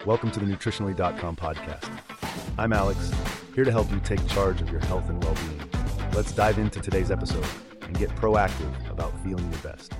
Welcome to the Nutritionally.com podcast. I'm Alex, here to help you take charge of your health and well-being. Let's dive into today's episode and get proactive about feeling your best.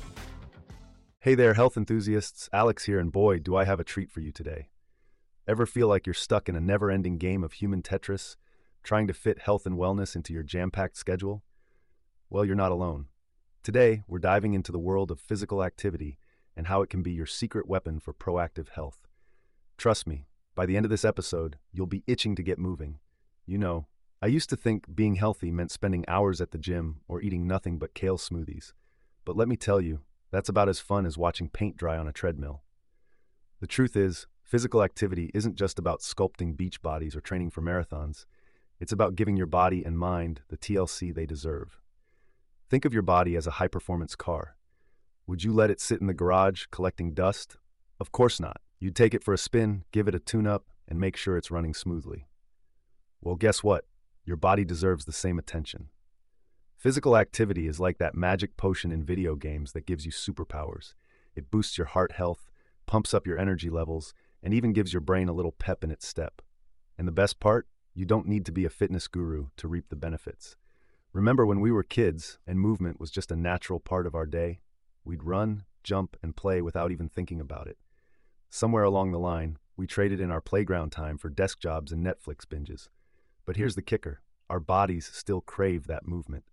Hey there, health enthusiasts. Alex here, and boy, do I have a treat for you today. Ever feel like you're stuck in a never-ending game of human Tetris, trying to fit health and wellness into your jam-packed schedule? Well, you're not alone. Today, we're diving into the world of physical activity and how it can be your secret weapon for proactive health. Trust me, by the end of this episode, you'll be itching to get moving. You know, I used to think being healthy meant spending hours at the gym or eating nothing but kale smoothies. But let me tell you, that's about as fun as watching paint dry on a treadmill. The truth is, physical activity isn't just about sculpting beach bodies or training for marathons. It's about giving your body and mind the TLC they deserve. Think of your body as a high-performance car. Would you let it sit in the garage collecting dust? Of course not. You'd take it for a spin, give it a tune-up, and make sure it's running smoothly. Well, guess what? Your body deserves the same attention. Physical activity is like that magic potion in video games that gives you superpowers. It boosts your heart health, pumps up your energy levels, and even gives your brain a little pep in its step. And the best part? You don't need to be a fitness guru to reap the benefits. Remember when we were kids and movement was just a natural part of our day? We'd run, jump, and play without even thinking about it. Somewhere along the line, we traded in our playground time for desk jobs and Netflix binges. But here's the kicker. Our bodies still crave that movement.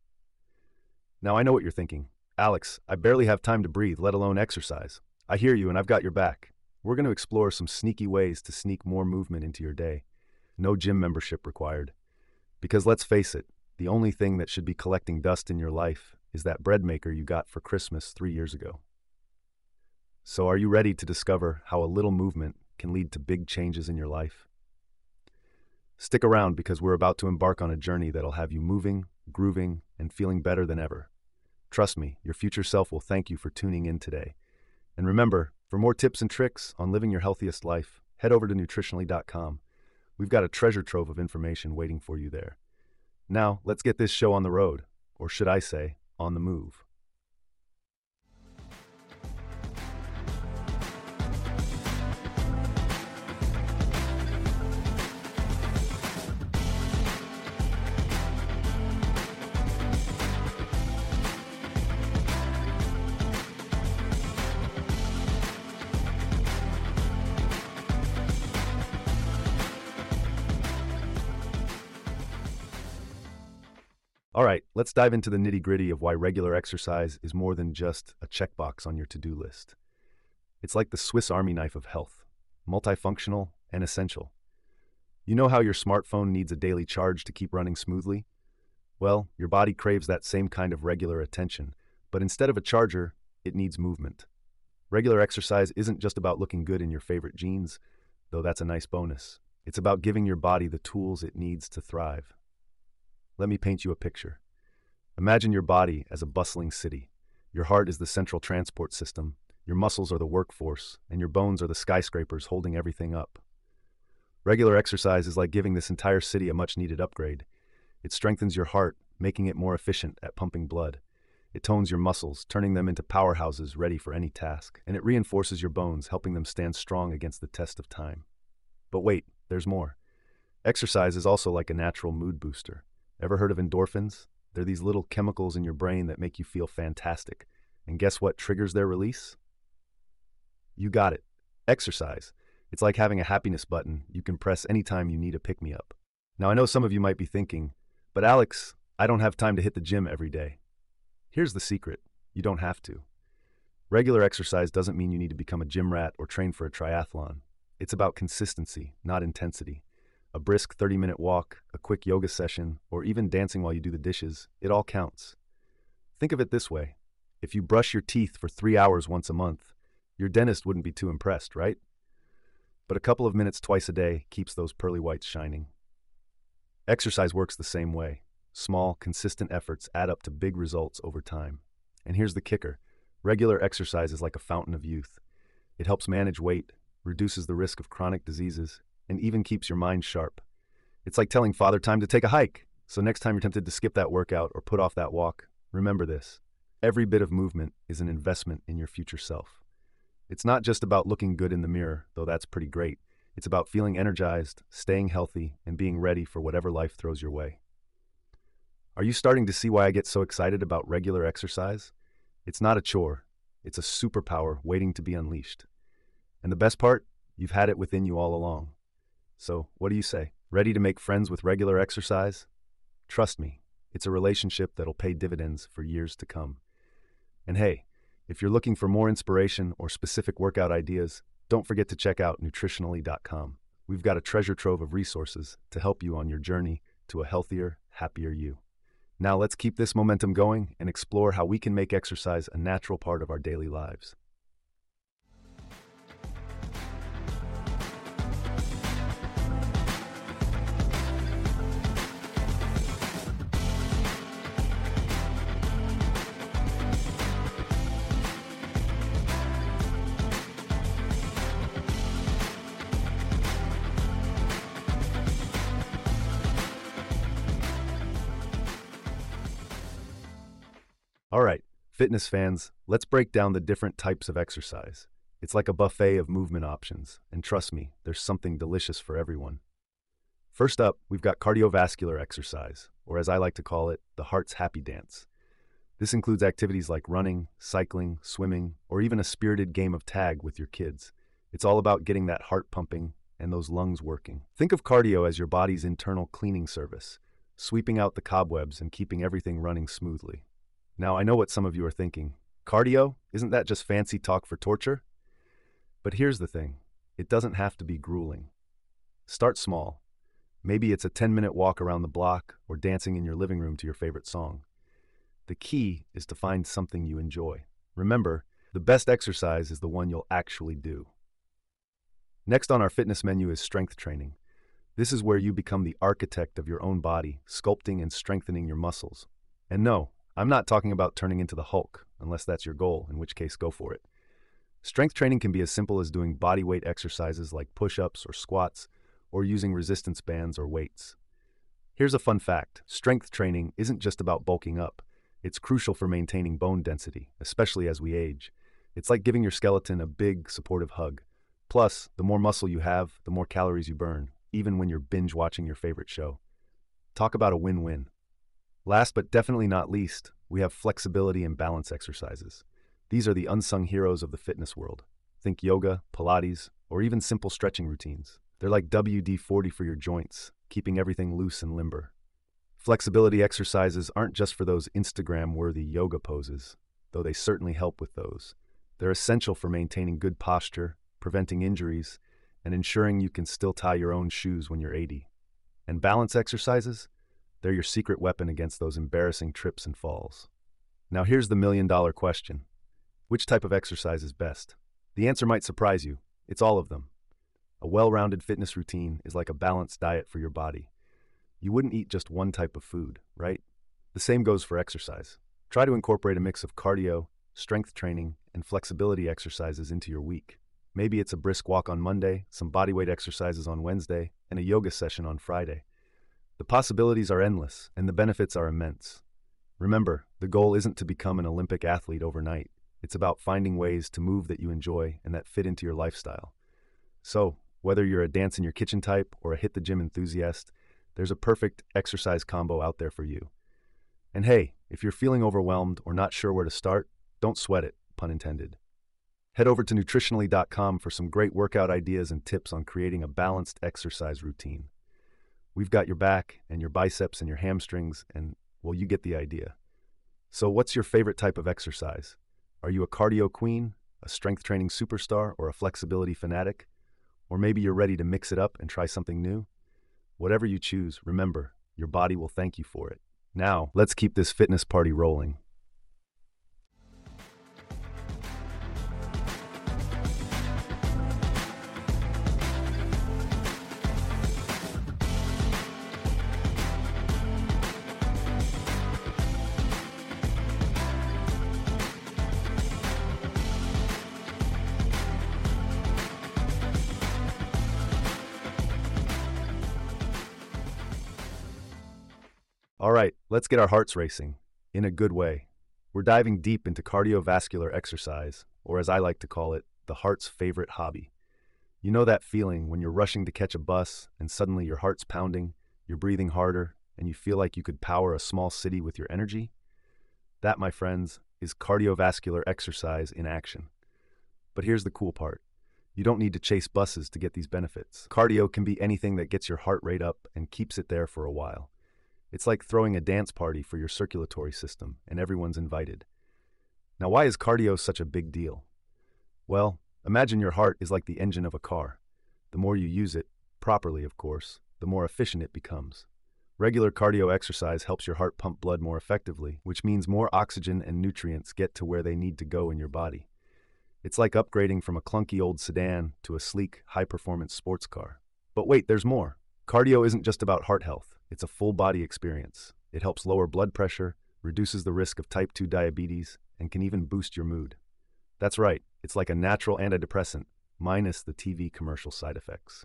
Now I know what you're thinking. Alex, I barely have time to breathe, let alone exercise. I hear you and I've got your back. We're going to explore some sneaky ways to sneak more movement into your day. No gym membership required. Because let's face it, the only thing that should be collecting dust in your life is that bread maker you got for Christmas 3 years ago. So are you ready to discover how a little movement can lead to big changes in your life? Stick around because we're about to embark on a journey that'll have you moving, grooving, and feeling better than ever. Trust me, your future self will thank you for tuning in today. And remember, for more tips and tricks on living your healthiest life, head over to Nutritionally.com. We've got a treasure trove of information waiting for you there. Now, let's get this show on the road, or should I say, on the move. All right, let's dive into the nitty-gritty of why regular exercise is more than just a checkbox on your to-do list. It's like the Swiss Army knife of health, multifunctional and essential. You know how your smartphone needs a daily charge to keep running smoothly? Well, your body craves that same kind of regular attention, but instead of a charger, it needs movement. Regular exercise isn't just about looking good in your favorite jeans, though that's a nice bonus. It's about giving your body the tools it needs to thrive. Let me paint you a picture. Imagine your body as a bustling city. Your heart is the central transport system, your muscles are the workforce, and your bones are the skyscrapers holding everything up. Regular exercise is like giving this entire city a much-needed upgrade. It strengthens your heart, making it more efficient at pumping blood. It tones your muscles, turning them into powerhouses ready for any task, and it reinforces your bones, helping them stand strong against the test of time. But wait, there's more. Exercise is also like a natural mood booster. Ever heard of endorphins? They're these little chemicals in your brain that make you feel fantastic. And guess what triggers their release? You got it. Exercise. It's like having a happiness button you can press anytime you need a pick-me-up. Now I know some of you might be thinking, but Alex, I don't have time to hit the gym every day. Here's the secret. You don't have to. Regular exercise doesn't mean you need to become a gym rat or train for a triathlon. It's about consistency, not intensity. A brisk 30-minute walk, a quick yoga session, or even dancing while you do the dishes, it all counts. Think of it this way. If you brush your teeth for 3 hours once a month, your dentist wouldn't be too impressed, right? But a couple of minutes twice a day keeps those pearly whites shining. Exercise works the same way. Small, consistent efforts add up to big results over time. And here's the kicker. Regular exercise is like a fountain of youth. It helps manage weight, reduces the risk of chronic diseases, and even keeps your mind sharp. It's like telling Father Time to take a hike. So next time you're tempted to skip that workout or put off that walk, remember this. Every bit of movement is an investment in your future self. It's not just about looking good in the mirror, though that's pretty great. It's about feeling energized, staying healthy, and being ready for whatever life throws your way. Are you starting to see why I get so excited about regular exercise? It's not a chore. It's a superpower waiting to be unleashed. And the best part? You've had it within you all along. So, what do you say? Ready to make friends with regular exercise? Trust me, it's a relationship that'll pay dividends for years to come. And hey, if you're looking for more inspiration or specific workout ideas, don't forget to check out nutritionally.com. We've got a treasure trove of resources to help you on your journey to a healthier, happier you. Now let's keep this momentum going and explore how we can make exercise a natural part of our daily lives. All right, fitness fans, let's break down the different types of exercise. It's like a buffet of movement options, and trust me, there's something delicious for everyone. First up, we've got cardiovascular exercise, or as I like to call it, the heart's happy dance. This includes activities like running, cycling, swimming, or even a spirited game of tag with your kids. It's all about getting that heart pumping and those lungs working. Think of cardio as your body's internal cleaning service, sweeping out the cobwebs and keeping everything running smoothly. Now, I know what some of you are thinking. Cardio? Isn't that just fancy talk for torture? But here's the thing. It doesn't have to be grueling. Start small. Maybe it's a 10-minute walk around the block or dancing in your living room to your favorite song. The key is to find something you enjoy. Remember, the best exercise is the one you'll actually do. Next on our fitness menu is strength training. This is where you become the architect of your own body, sculpting and strengthening your muscles. And no, I'm not talking about turning into the Hulk, unless that's your goal, in which case go for it. Strength training can be as simple as doing body weight exercises like push-ups or squats, or using resistance bands or weights. Here's a fun fact. Strength training isn't just about bulking up. It's crucial for maintaining bone density, especially as we age. It's like giving your skeleton a big, supportive hug. Plus, the more muscle you have, the more calories you burn, even when you're binge watching your favorite show. Talk about a win-win. Last but definitely not least, we have flexibility and balance exercises. These are the unsung heroes of the fitness world. Think yoga, Pilates, or even simple stretching routines. They're like WD-40 for your joints, keeping everything loose and limber. Flexibility exercises aren't just for those Instagram-worthy yoga poses, though they certainly help with those. They're essential for maintaining good posture, preventing injuries, and ensuring you can still tie your own shoes when you're 80. And balance exercises? They're your secret weapon against those embarrassing trips and falls. Now here's the million-dollar question. Which type of exercise is best? The answer might surprise you. It's all of them. A well-rounded fitness routine is like a balanced diet for your body. You wouldn't eat just one type of food, right? The same goes for exercise. Try to incorporate a mix of cardio, strength training, and flexibility exercises into your week. Maybe it's a brisk walk on Monday, some bodyweight exercises on Wednesday, and a yoga session on Friday. The possibilities are endless, and the benefits are immense. Remember, the goal isn't to become an Olympic athlete overnight. It's about finding ways to move that you enjoy and that fit into your lifestyle. So, whether you're a dance in your kitchen type or a hit the gym enthusiast, there's a perfect exercise combo out there for you. And hey, if you're feeling overwhelmed or not sure where to start, don't sweat it, pun intended. Head over to nutritionally.com for some great workout ideas and tips on creating a balanced exercise routine. We've got your back and your biceps and your hamstrings and, well, you get the idea. So what's your favorite type of exercise? Are you a cardio queen, a strength training superstar, or a flexibility fanatic? Or maybe you're ready to mix it up and try something new? Whatever you choose, remember, your body will thank you for it. Now, let's keep this fitness party rolling. All right, let's get our hearts racing, in a good way. We're diving deep into cardiovascular exercise, or as I like to call it, the heart's favorite hobby. You know that feeling when you're rushing to catch a bus and suddenly your heart's pounding, you're breathing harder, and you feel like you could power a small city with your energy? That, my friends, is cardiovascular exercise in action. But here's the cool part. You don't need to chase buses to get these benefits. Cardio can be anything that gets your heart rate up and keeps it there for a while. It's like throwing a dance party for your circulatory system, and everyone's invited. Now, why is cardio such a big deal? Well, imagine your heart is like the engine of a car. The more you use it, properly of course, the more efficient it becomes. Regular cardio exercise helps your heart pump blood more effectively, which means more oxygen and nutrients get to where they need to go in your body. It's like upgrading from a clunky old sedan to a sleek, high-performance sports car. But wait, there's more. Cardio isn't just about heart health. It's a full-body experience. It helps lower blood pressure, reduces the risk of type 2 diabetes, and can even boost your mood. That's right, it's like a natural antidepressant, minus the TV commercial side effects.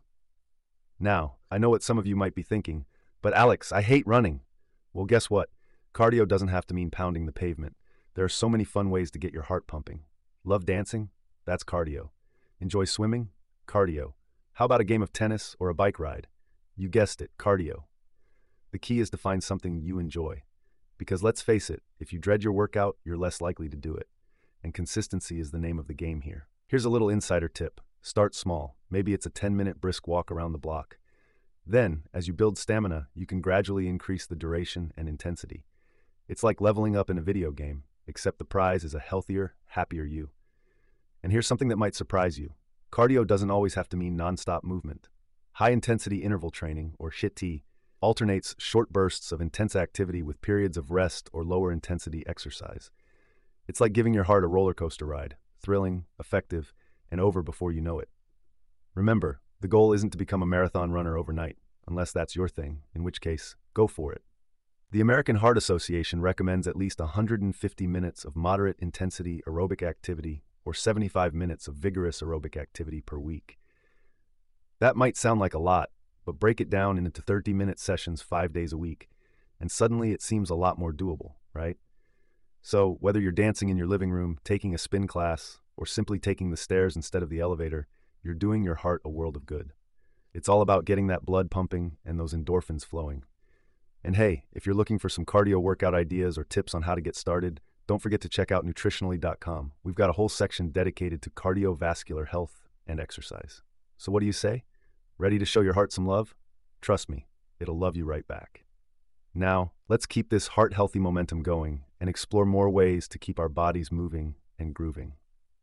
Now, I know what some of you might be thinking, but Alex, I hate running. Well, guess what? Cardio doesn't have to mean pounding the pavement. There are so many fun ways to get your heart pumping. Love dancing? That's cardio. Enjoy swimming? Cardio. How about a game of tennis or a bike ride? You guessed it, cardio. The key is to find something you enjoy. Because let's face it, if you dread your workout, you're less likely to do it. And consistency is the name of the game here. Here's a little insider tip. Start small. Maybe it's a 10-minute brisk walk around the block. Then, as you build stamina, you can gradually increase the duration and intensity. It's like leveling up in a video game, except the prize is a healthier, happier you. And here's something that might surprise you. Cardio doesn't always have to mean non-stop movement. High-intensity interval training, or HIIT, alternates short bursts of intense activity with periods of rest or lower-intensity exercise. It's like giving your heart a roller coaster ride, thrilling, effective, and over before you know it. Remember, the goal isn't to become a marathon runner overnight, unless that's your thing, in which case, go for it. The American Heart Association recommends at least 150 minutes of moderate intensity aerobic activity or 75 minutes of vigorous aerobic activity per week. That might sound like a lot, but break it down into 30-minute sessions 5 days a week, and suddenly it seems a lot more doable, right? So, whether you're dancing in your living room, taking a spin class, or simply taking the stairs instead of the elevator, you're doing your heart a world of good. It's all about getting that blood pumping and those endorphins flowing. And hey, if you're looking for some cardio workout ideas or tips on how to get started, don't forget to check out nutritionally.com. We've got a whole section dedicated to cardiovascular health and exercise. So what do you say? Ready to show your heart some love? Trust me, it'll love you right back. Now, let's keep this heart-healthy momentum going and explore more ways to keep our bodies moving and grooving.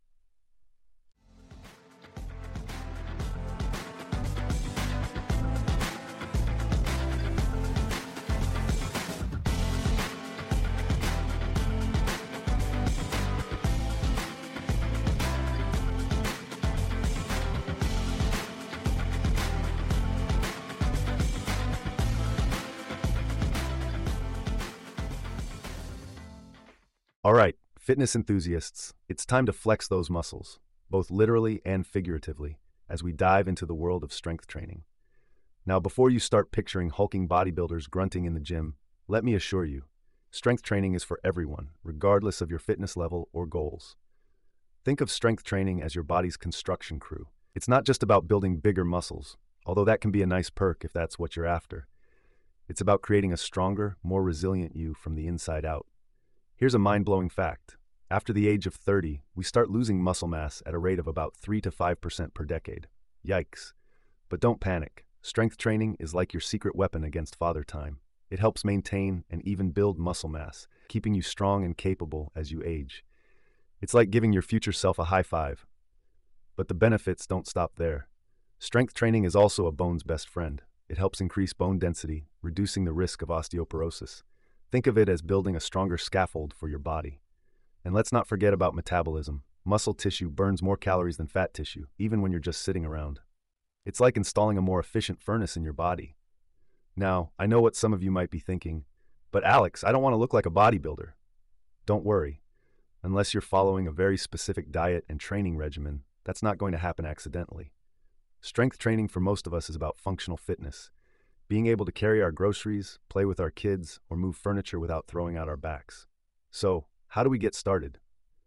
All right, fitness enthusiasts, it's time to flex those muscles, both literally and figuratively, as we dive into the world of strength training. Now, before you start picturing hulking bodybuilders grunting in the gym, let me assure you, strength training is for everyone, regardless of your fitness level or goals. Think of strength training as your body's construction crew. It's not just about building bigger muscles, although that can be a nice perk if that's what you're after. It's about creating a stronger, more resilient you from the inside out. Here's a mind-blowing fact. After the age of 30, we start losing muscle mass at a rate of about 3 to 5% per decade. Yikes. But don't panic. Strength training is like your secret weapon against father time. It helps maintain and even build muscle mass, keeping you strong and capable as you age. It's like giving your future self a high five. But the benefits don't stop there. Strength training is also a bone's best friend. It helps increase bone density, reducing the risk of osteoporosis. Think of it as building a stronger scaffold for your body. And let's not forget about metabolism. Muscle tissue burns more calories than fat tissue, even when you're just sitting around. It's like installing a more efficient furnace in your body. Now, I know what some of you might be thinking, but Alex, I don't want to look like a bodybuilder. Don't worry. Unless you're following a very specific diet and training regimen, that's not going to happen accidentally. Strength training for most of us is about functional fitness. Being able to carry our groceries, play with our kids, or move furniture without throwing out our backs. So, how do we get started?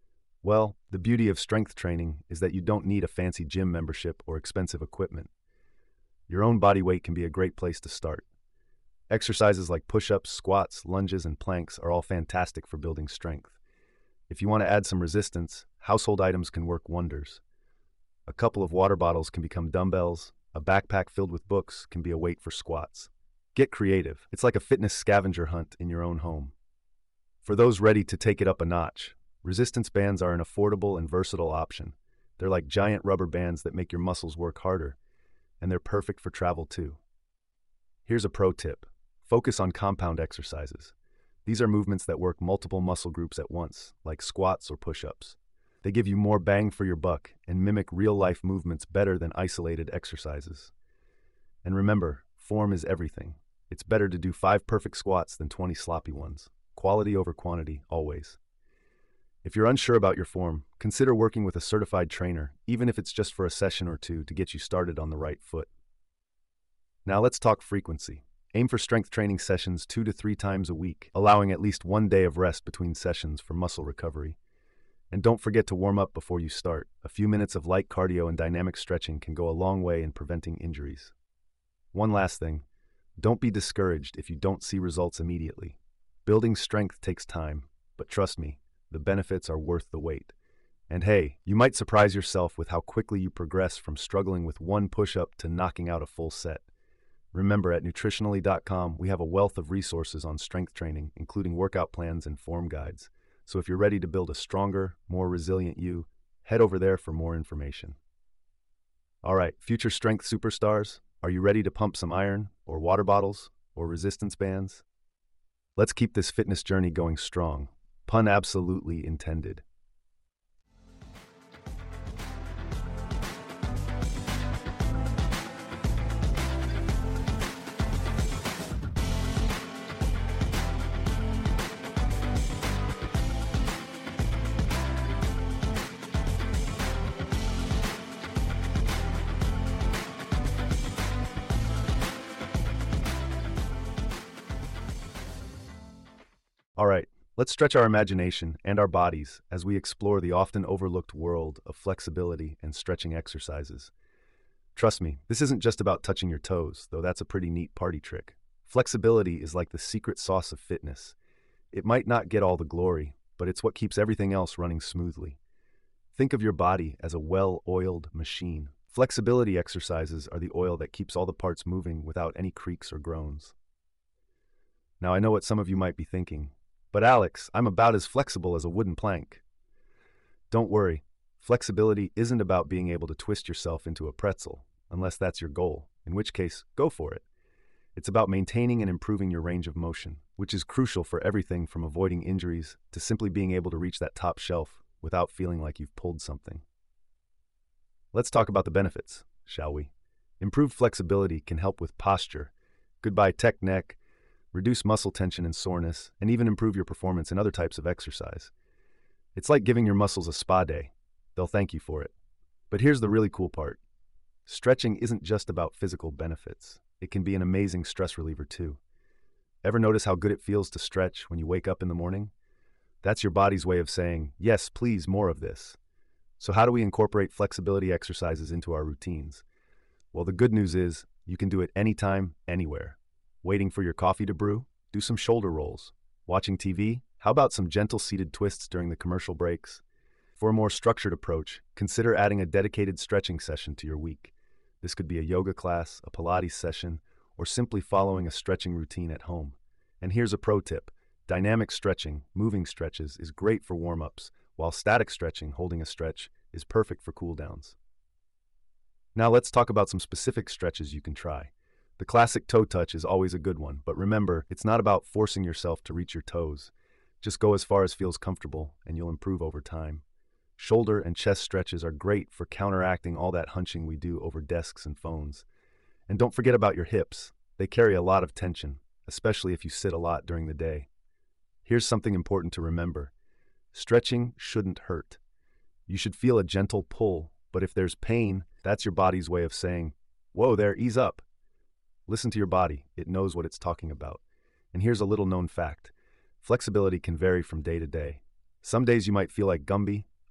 Well, the beauty of strength training is that you don't need a fancy gym membership or expensive equipment. Your own body weight can be a great place to start. Exercises like push-ups, squats, lunges, and planks are all fantastic for building strength. If you want to add some resistance, household items can work wonders. A couple of water bottles can become dumbbells. A backpack filled with books can be a weight for squats. Get creative. It's like a fitness scavenger hunt in your own home. For those ready to take it up a notch, resistance bands are an affordable and versatile option. They're like giant rubber bands that make your muscles work harder, and they're perfect for travel too. Here's a pro tip. Focus on compound exercises. These are movements that work multiple muscle groups at once, like squats or push-ups. They give you more bang for your buck and mimic real-life movements better than isolated exercises. And remember, form is everything. It's better to do 5 perfect squats than 20 sloppy ones. Quality over quantity, always. If you're unsure about your form, consider working with a certified trainer, even if it's just for a session or two to get you started on the right foot. Now let's talk frequency. Aim for strength training sessions 2 to 3 times a week, allowing at least 1 day of rest between sessions for muscle recovery. And don't forget to warm up before you start. A few minutes of light cardio and dynamic stretching can go a long way in preventing injuries. One last thing, don't be discouraged if you don't see results immediately. Building strength takes time, but trust me, the benefits are worth the wait. And hey, you might surprise yourself with how quickly you progress from struggling with 1 push-up to knocking out a full set. Remember, at Nutritionally.com, we have a wealth of resources on strength training, including workout plans and form guides. So if you're ready to build a stronger, more resilient you, head over there for more information. All right, future strength superstars, are you ready to pump some iron, or water bottles, or resistance bands? Let's keep this fitness journey going strong. Pun absolutely intended. All right, let's stretch our imagination and our bodies as we explore the often overlooked world of flexibility and stretching exercises. Trust me, this isn't just about touching your toes, though that's a pretty neat party trick. Flexibility is like the secret sauce of fitness. It might not get all the glory, but it's what keeps everything else running smoothly. Think of your body as a well-oiled machine. Flexibility exercises are the oil that keeps all the parts moving without any creaks or groans. Now, I know what some of you might be thinking. But Alex, I'm about as flexible as a wooden plank. Don't worry, flexibility isn't about being able to twist yourself into a pretzel, unless that's your goal, in which case, go for it. It's about maintaining and improving your range of motion, which is crucial for everything from avoiding injuries to simply being able to reach that top shelf without feeling like you've pulled something. Let's talk about the benefits, shall we? Improved flexibility can help with posture, goodbye tech neck, reduce muscle tension and soreness, and even improve your performance in other types of exercise. It's like giving your muscles a spa day. They'll thank you for it. But here's the really cool part. Stretching isn't just about physical benefits. It can be an amazing stress reliever too. Ever notice how good it feels to stretch when you wake up in the morning? That's your body's way of saying, yes, please, more of this. So how do we incorporate flexibility exercises into our routines? Well, the good news is you can do it anytime, anywhere. Waiting for your coffee to brew? Do some shoulder rolls. Watching TV? How about some gentle seated twists during the commercial breaks? For a more structured approach, consider adding a dedicated stretching session to your week. This could be a yoga class, a Pilates session, or simply following a stretching routine at home. And here's a pro tip. Dynamic stretching, moving stretches, is great for warm-ups, while static stretching, holding a stretch, is perfect for cool-downs. Now let's talk about some specific stretches you can try. The classic toe touch is always a good one, but remember, it's not about forcing yourself to reach your toes. Just go as far as feels comfortable, and you'll improve over time. Shoulder and chest stretches are great for counteracting all that hunching we do over desks and phones. And don't forget about your hips. They carry a lot of tension, especially if you sit a lot during the day. Here's something important to remember. Stretching shouldn't hurt. You should feel a gentle pull, but if there's pain, that's your body's way of saying, whoa there, ease up. Listen to your body. It knows what it's talking about. And here's a little known fact. Flexibility can vary from day to day. Some days you might feel like Gumby,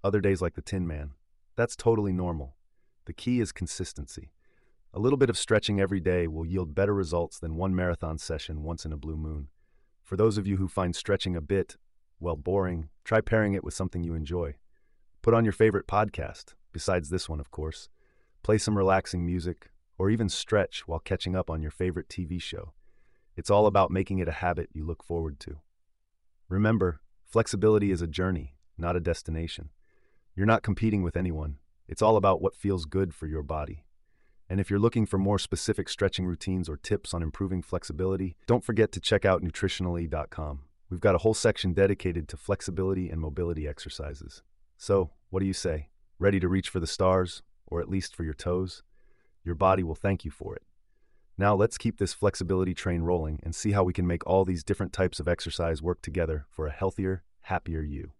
other days like the Tin Man. That's totally normal. The key is consistency. A little bit of stretching every day will yield better results than one marathon session once in a blue moon. For those of you who find stretching a bit, well, boring, try pairing it with something you enjoy. Put on your favorite podcast, besides this one, of course. Play some relaxing music, or even stretch while catching up on your favorite TV show. It's all about making it a habit you look forward to. Remember, flexibility is a journey, not a destination. You're not competing with anyone. It's all about what feels good for your body. And if you're looking for more specific stretching routines or tips on improving flexibility, don't forget to check out nutritionally.com. We've got a whole section dedicated to flexibility and mobility exercises. So, what do you say? Ready to reach for the stars, or at least for your toes? Your body will thank you for it. Now let's keep this flexibility train rolling and see how we can make all these different types of exercise work together for a healthier, happier you.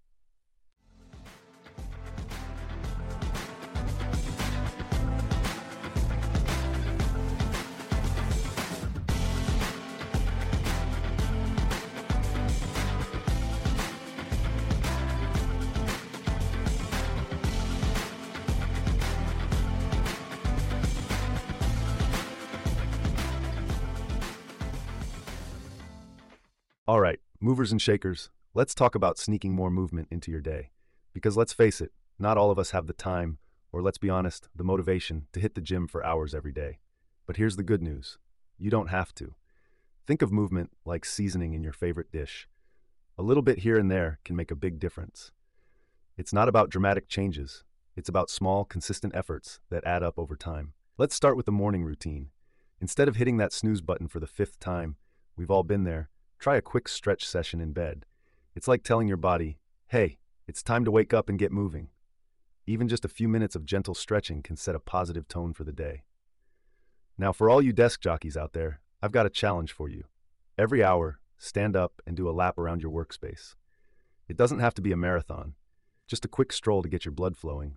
All right, movers and shakers, let's talk about sneaking more movement into your day. Because let's face it, not all of us have the time, or let's be honest, the motivation to hit the gym for hours every day. But here's the good news. You don't have to. Think of movement like seasoning in your favorite dish. A little bit here and there can make a big difference. It's not about dramatic changes. It's about small, consistent efforts that add up over time. Let's start with the morning routine. Instead of hitting that snooze button for the 5th time, we've all been there, try a quick stretch session in bed. It's like telling your body, hey, it's time to wake up and get moving. Even just a few minutes of gentle stretching can set a positive tone for the day. Now, for all you desk jockeys out there, I've got a challenge for you. Every hour, stand up and do a lap around your workspace. It doesn't have to be a marathon, just a quick stroll to get your blood flowing.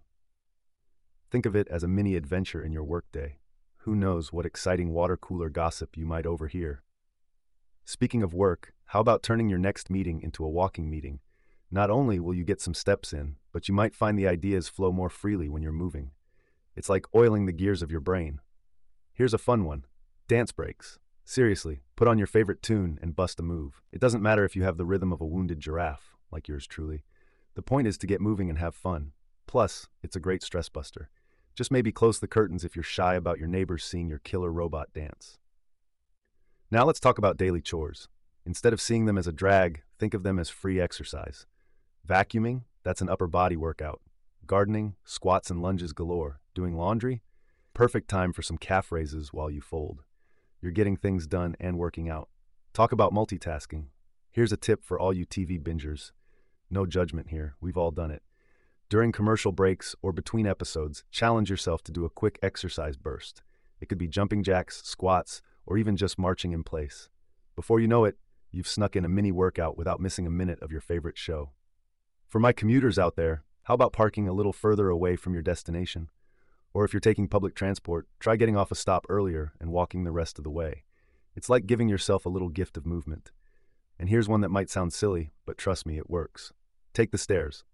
Think of it as a mini adventure in your workday. Who knows what exciting water cooler gossip you might overhear. Speaking of work, how about turning your next meeting into a walking meeting? Not only will you get some steps in, but you might find the ideas flow more freely when you're moving. It's like oiling the gears of your brain. Here's a fun one. Dance breaks. Seriously, put on your favorite tune and bust a move. It doesn't matter if you have the rhythm of a wounded giraffe, like yours truly. The point is to get moving and have fun. Plus, it's a great stress buster. Just maybe close the curtains if you're shy about your neighbors seeing your killer robot dance. Now let's talk about daily chores. Instead of seeing them as a drag, think of them as free exercise. Vacuuming, that's an upper body workout. Gardening, squats and lunges galore. Doing laundry, perfect time for some calf raises while you fold. You're getting things done and working out. Talk about multitasking. Here's a tip for all you TV bingers. No judgment here, we've all done it. During commercial breaks or between episodes, challenge yourself to do a quick exercise burst. It could be jumping jacks, squats, or even just marching in place. Before you know it, you've snuck in a mini workout without missing a minute of your favorite show. For my commuters out there, how about parking a little further away from your destination? Or if you're taking public transport, try getting off a stop earlier and walking the rest of the way. It's like giving yourself a little gift of movement. And here's one that might sound silly, but trust me, it works. Take the stairs.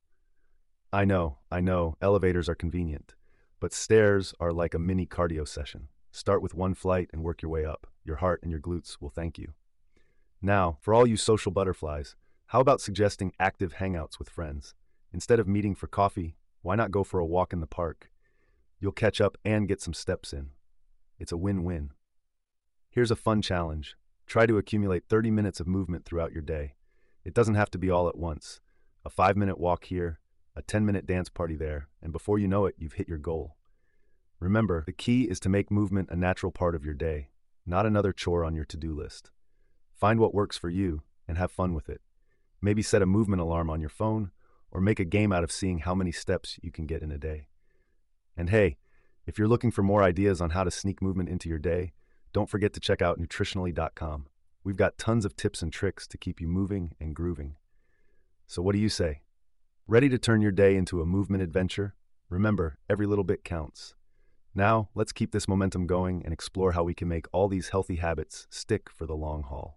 I know, elevators are convenient, but stairs are like a mini cardio session. Start with one flight and work your way up. Your heart and your glutes will thank you. Now, for all you social butterflies, how about suggesting active hangouts with friends? Instead of meeting for coffee, why not go for a walk in the park? You'll catch up and get some steps in. It's a win-win. Here's a fun challenge. Try to accumulate 30 minutes of movement throughout your day. It doesn't have to be all at once. A 5-minute walk here, a 10-minute dance party there, and before you know it, you've hit your goal. Remember, the key is to make movement a natural part of your day, not another chore on your to-do list. Find what works for you and have fun with it. Maybe set a movement alarm on your phone or make a game out of seeing how many steps you can get in a day. And hey, if you're looking for more ideas on how to sneak movement into your day, don't forget to check out nutritionally.com. We've got tons of tips and tricks to keep you moving and grooving. So what do you say? Ready to turn your day into a movement adventure? Remember, every little bit counts. Now, let's keep this momentum going and explore how we can make all these healthy habits stick for the long haul.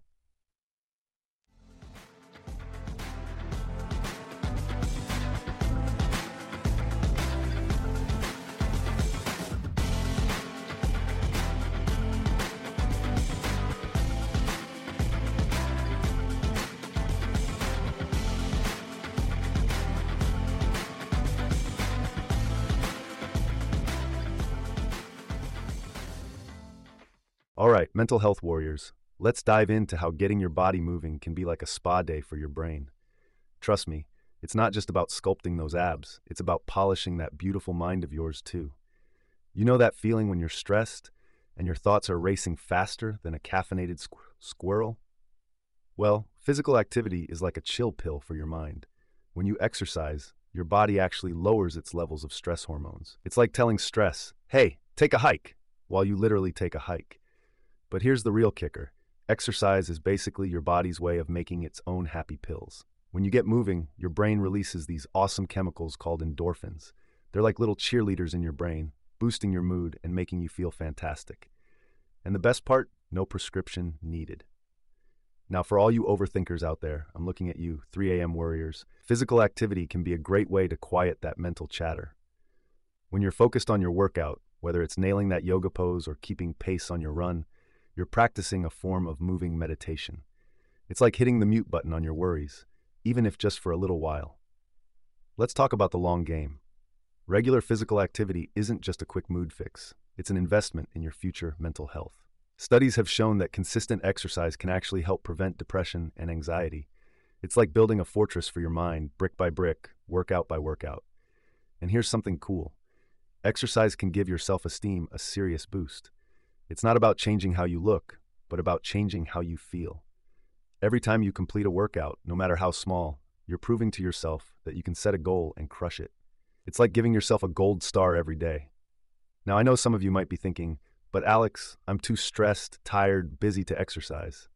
All right, mental health warriors, let's dive into how getting your body moving can be like a spa day for your brain. Trust me, it's not just about sculpting those abs, it's about polishing that beautiful mind of yours too. You know that feeling when you're stressed and your thoughts are racing faster than a caffeinated squirrel? Well, physical activity is like a chill pill for your mind. When you exercise, your body actually lowers its levels of stress hormones. It's like telling stress, hey, take a hike, while you literally take a hike. But here's the real kicker. Exercise is basically your body's way of making its own happy pills. When you get moving, your brain releases these awesome chemicals called endorphins. They're like little cheerleaders in your brain, boosting your mood and making you feel fantastic. And the best part, no prescription needed. Now, for all you overthinkers out there, I'm looking at you, 3 a.m. warriors. Physical activity can be a great way to quiet that mental chatter. When you're focused on your workout, whether it's nailing that yoga pose or keeping pace on your run, you're practicing a form of moving meditation. It's like hitting the mute button on your worries, even if just for a little while. Let's talk about the long game. Regular physical activity isn't just a quick mood fix. It's an investment in your future mental health. Studies have shown that consistent exercise can actually help prevent depression and anxiety. It's like building a fortress for your mind, brick by brick, workout by workout. And here's something cool. Exercise can give your self-esteem a serious boost. It's not about changing how you look, but about changing how you feel. Every time you complete a workout, no matter how small, you're proving to yourself that you can set a goal and crush it. It's like giving yourself a gold star every day. Now, I know some of you might be thinking, but Alex, I'm too stressed, tired, busy to exercise.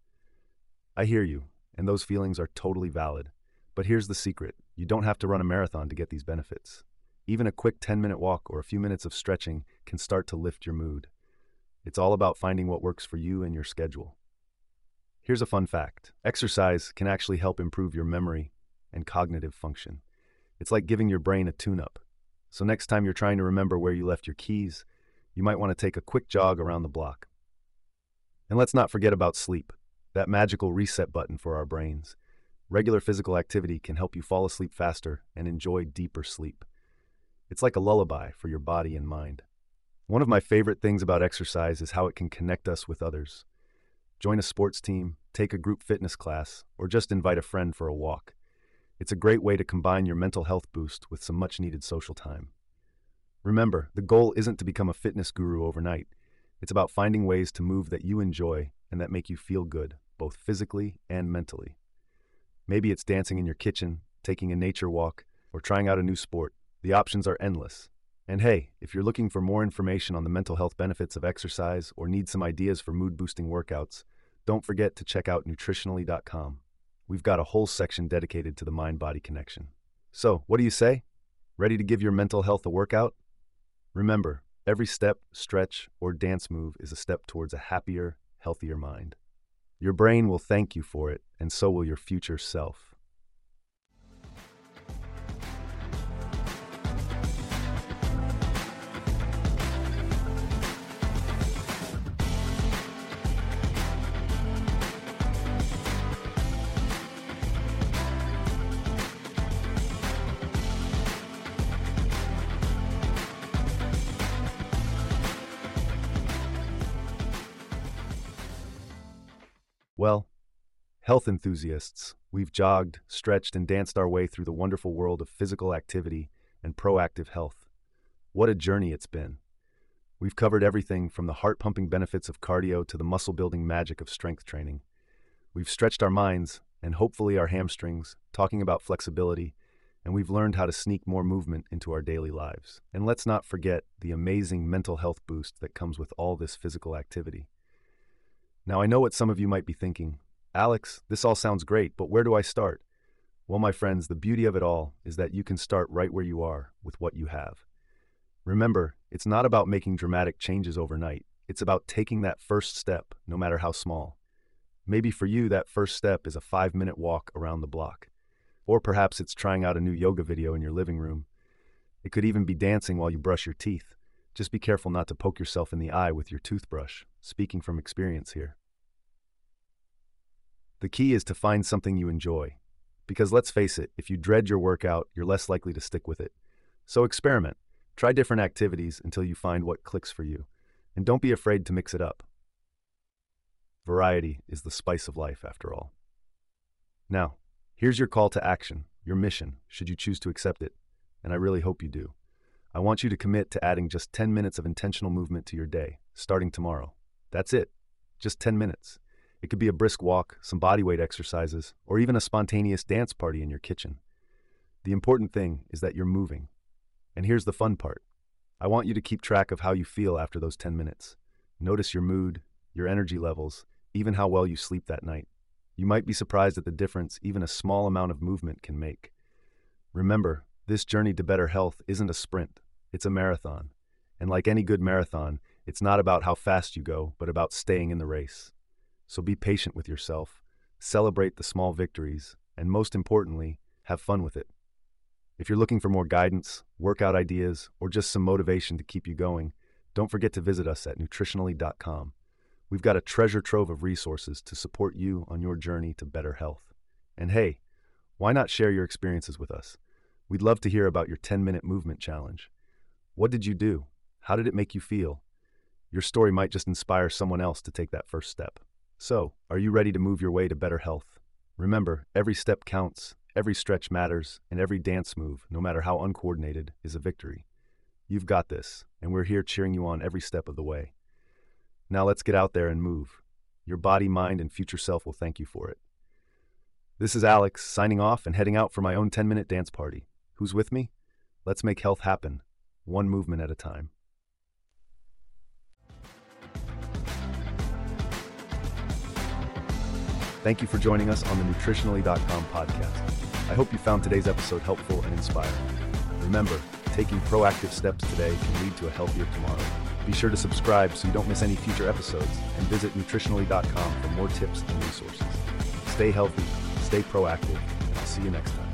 I hear you, and those feelings are totally valid. But here's the secret. You don't have to run a marathon to get these benefits. Even a quick 10-minute walk or a few minutes of stretching can start to lift your mood. It's all about finding what works for you and your schedule. Here's a fun fact. Exercise can actually help improve your memory and cognitive function. It's like giving your brain a tune-up. So next time you're trying to remember where you left your keys, you might want to take a quick jog around the block. And let's not forget about sleep, that magical reset button for our brains. Regular physical activity can help you fall asleep faster and enjoy deeper sleep. It's like a lullaby for your body and mind. One of my favorite things about exercise is how it can connect us with others. Join a sports team, take a group fitness class, or just invite a friend for a walk. It's a great way to combine your mental health boost with some much-needed social time. Remember, the goal isn't to become a fitness guru overnight. It's about finding ways to move that you enjoy and that make you feel good, both physically and mentally. Maybe it's dancing in your kitchen, taking a nature walk, or trying out a new sport. The options are endless. And hey, if you're looking for more information on the mental health benefits of exercise or need some ideas for mood-boosting workouts, don't forget to check out nutritionally.com. We've got a whole section dedicated to the mind-body connection. So, what do you say? Ready to give your mental health a workout? Remember, every step, stretch, or dance move is a step towards a happier, healthier mind. Your brain will thank you for it, and so will your future self. Well, health enthusiasts, we've jogged, stretched, and danced our way through the wonderful world of physical activity and proactive health. What a journey it's been. We've covered everything from the heart-pumping benefits of cardio to the muscle-building magic of strength training. We've stretched our minds, and hopefully our hamstrings, talking about flexibility, and we've learned how to sneak more movement into our daily lives. And let's not forget the amazing mental health boost that comes with all this physical activity. Now, I know what some of you might be thinking. Alex, this all sounds great, but where do I start? Well, my friends, the beauty of it all is that you can start right where you are with what you have. Remember, it's not about making dramatic changes overnight. It's about taking that first step, no matter how small. Maybe for you, that first step is a 5-minute walk around the block. Or perhaps it's trying out a new yoga video in your living room. It could even be dancing while you brush your teeth. Just be careful not to poke yourself in the eye with your toothbrush, speaking from experience here. The key is to find something you enjoy. Because let's face it, if you dread your workout, you're less likely to stick with it. So experiment. Try different activities until you find what clicks for you. And don't be afraid to mix it up. Variety is the spice of life, after all. Now, here's your call to action, your mission, should you choose to accept it, and I really hope you do. I want you to commit to adding just 10 minutes of intentional movement to your day, starting tomorrow. That's it, just 10 minutes. It could be a brisk walk, some bodyweight exercises, or even a spontaneous dance party in your kitchen. The important thing is that you're moving. And here's the fun part. I want you to keep track of how you feel after those 10 minutes. Notice your mood, your energy levels, even how well you sleep that night. You might be surprised at the difference even a small amount of movement can make. Remember, this journey to better health isn't a sprint, it's a marathon. And like any good marathon, it's not about how fast you go, but about staying in the race. So be patient with yourself, celebrate the small victories, and most importantly, have fun with it. If you're looking for more guidance, workout ideas, or just some motivation to keep you going, don't forget to visit us at nutritionally.com. We've got a treasure trove of resources to support you on your journey to better health. And hey, why not share your experiences with us? We'd love to hear about your 10-minute movement challenge. What did you do? How did it make you feel? Your story might just inspire someone else to take that first step. So, are you ready to move your way to better health? Remember, every step counts, every stretch matters, and every dance move, no matter how uncoordinated, is a victory. You've got this, and we're here cheering you on every step of the way. Now let's get out there and move. Your body, mind, and future self will thank you for it. This is Alex, signing off and heading out for my own 10-minute dance party. Who's with me? Let's make health happen, one movement at a time. Thank you for joining us on the Nutritionally.com podcast. I hope you found today's episode helpful and inspiring. Remember, taking proactive steps today can lead to a healthier tomorrow. Be sure to subscribe so you don't miss any future episodes, and visit Nutritionally.com for more tips and resources. Stay healthy, stay proactive, and I'll see you next time.